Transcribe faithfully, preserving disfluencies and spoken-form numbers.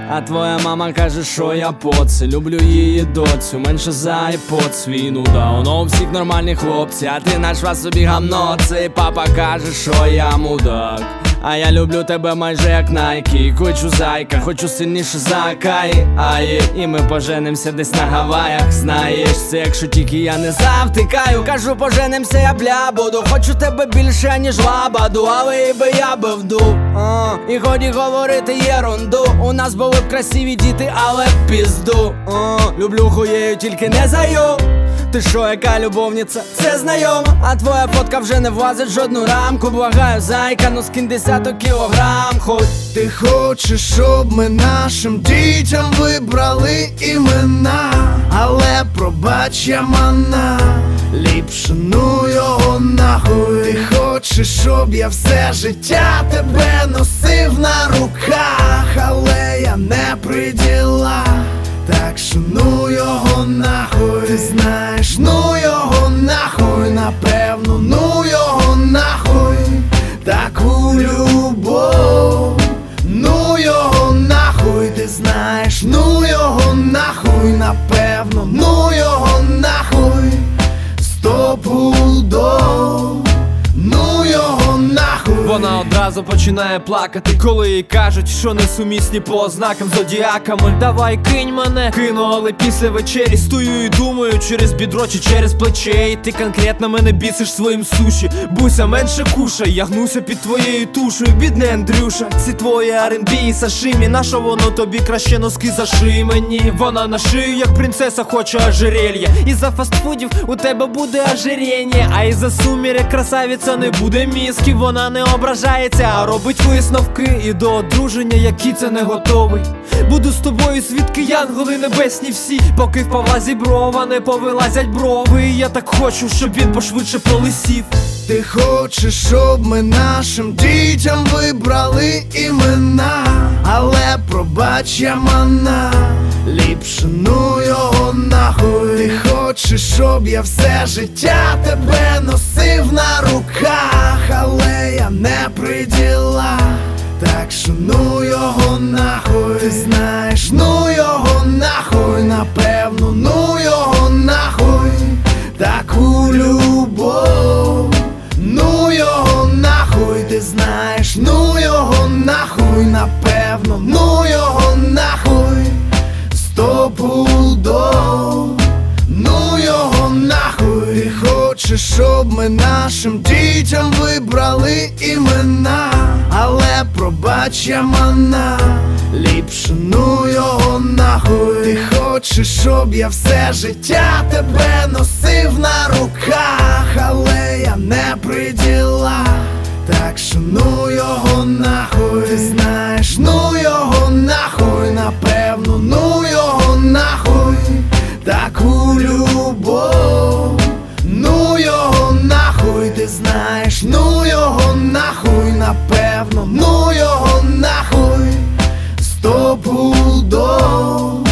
А твоя мама каже, що я поци. Люблю її доцю, менше за iPod свій. Ну да, воно у всіх нормальні хлопці, а ти нашла собі гамно. Цей папа каже, що я мудак. А я люблю тебе майже як Найкі. Хочу зайка, хочу сильніше за Акаї. Аї, і ми поженимося десь на Гаваях. Знаєш, це якщо тільки я не завтикаю. Кажу, поженимося, я бля буду. Хочу тебе більше, ніж лабаду, але і би я би вдув. а, І ході говорити єрунду. У нас були б красиві діти, але в пізду. а, Люблю хуєю, тільки не заю. Ти шо, яка любовниця? Це знайомо. А твоя фотка вже не влазить в жодну рамку. Благаю, зайка, ну скинь десяток кілограм хоч. Ти хочеш, щоб ми нашим дітям вибрали імена, але пробач, я мана, ліпше ну його нахуй. Ти хочеш, щоб я все життя тебе носив на руках, але я не при ділах. Так що ну його нахуй. Ти знаєш, ну його нахуй. Напевно, ну його нахуй. Таку любов, ну його нахуй. Ти знаєш, ну його нахуй. Напевно, ну його нахуй. Стопудов, ну його нахуй. Вона одразу починає плакати, коли їй кажуть, що несумісні по ознакам зодіака. Моль, давай кинь мене, кину, але після вечері стою і думаю, через бідро чи через плече. І ти конкретно мене бісиш своїм суші. Буся, менше кушай, я гнуся під твоєю тушею, бідний Андрюша. Ці твої ар енд бі і сашимі, на що воно тобі, краще носки заший мені. Вона на шию, як принцеса, хоче ожерелья. Із-за фастфудів у тебе буде ожиріння, а із-за сумірek красавиця не буде мізки. Вона не ображається, а робить висновки. І до одруження, який це не готовий. Буду з тобою, свідки, янголи небесні всі. Поки в Павла Зіброва не повилазять брови. І я так хочу, щоб він пошвидше полисів. Ти хочеш, щоб ми нашим дітям вибрали імена, але пробач, я мана, ліпше ну його нахуй. Ти хочеш, щоб я все життя тебе носив на руках, але я не при ділах. Так що ну його нахуй. Ти знаєш, ну його нахуй. Напевно, ну його нахуй. Таку любов, ну його нахуй. Ти знаєш, ну його нахуй. Напевно, ну його нахуй. Стопудов, ну його нахуй. Ти хочеш, щоб ми нашим дітям вибрали імена, але пробач, я мана, ліпше ну його нахуй. Ти хочеш, щоб я все життя тебе носив на руках, але я не при ділах. Так що ну його нахуй. Ти знаєш, ну його нахуй. Напевно, ну його нахуй. Таку любов, ну його нахуй. Ти знаєш, ну його нахуй. Напевно, ну його нахуй. Стопудов.